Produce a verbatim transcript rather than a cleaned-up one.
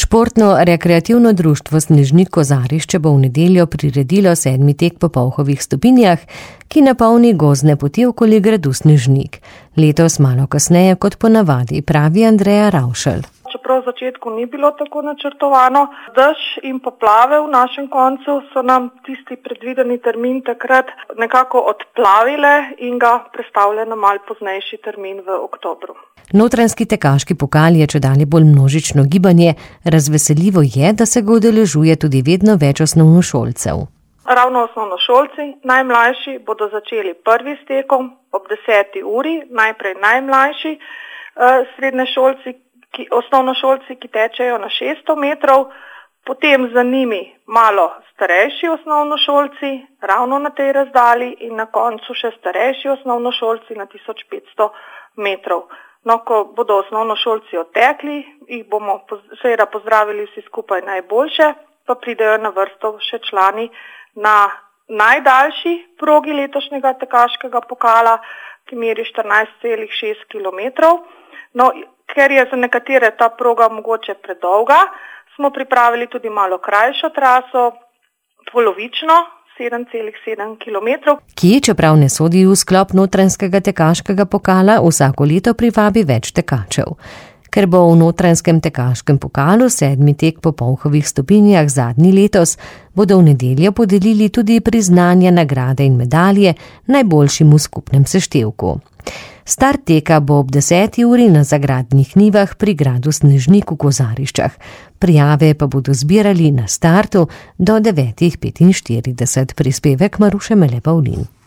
Športno-rekreativno društvo Snežnik Kozarišče bo v nedeljo priredilo sedmi tek po Polhovih stopinjah, ki napolni gozdne poti okoli gradu Snežnik. Letos malo kasneje kot ponavadi, pravi Andreja Ravšelj. Čeprav v začetku ni bilo tako načrtovano, dež in poplave v našem koncu so nam tisti predvideni termin takrat nekako odplavile in ga prestavile na mal poznejši termin v oktobru. Notranjski tekaški pokal je čedalje bolj množično gibanje, razveseljivo je, da se ga udeležuje tudi vedno več osnovnošolcev. Ravno osnovnošolci, najmlajši, bodo začeli prvi s tekom ob deseti uri, najprej najmlajši eh, srednješolci, ki, osnovnošolci, ki tečejo na šeststo metrov, potem za njimi malo starejši osnovnošolci, ravno na tej razdalji in na koncu še starejši osnovnošolci na tisoč petsto metrov. No, ko bodo osnovnošolci odtekli, jih bomo seveda pozdravili vsi skupaj najboljše, pa pridejo na vrsto še člani na najdaljši progi letošnjega tekaškega pokala, ki meri štirinajst celih šest kilometrov. No, ker je za nekatere ta proga mogoče predolga, smo pripravili tudi malo krajšo traso, polovično, sedem celih sedem kilometrov. Ki, čeprav ne sodi v sklop notranjskega tekaškega pokala, vsako leto privabi več tekačev. Ker bo v notranjskem tekaškem pokalu sedmi tek po Polhovih stopinjah zadnji letos, bodo v nedeljo podelili tudi priznanja, nagrade in medalje najboljšim v skupnem seštevku. Start teka bo ob deseti uri na Zagradnih njivah pri gradu Snežnik v Kozariščah. Prijave pa bodo zbirali na startu do devetih petinštirideset. Prispevek Maruše Mele Pavlin.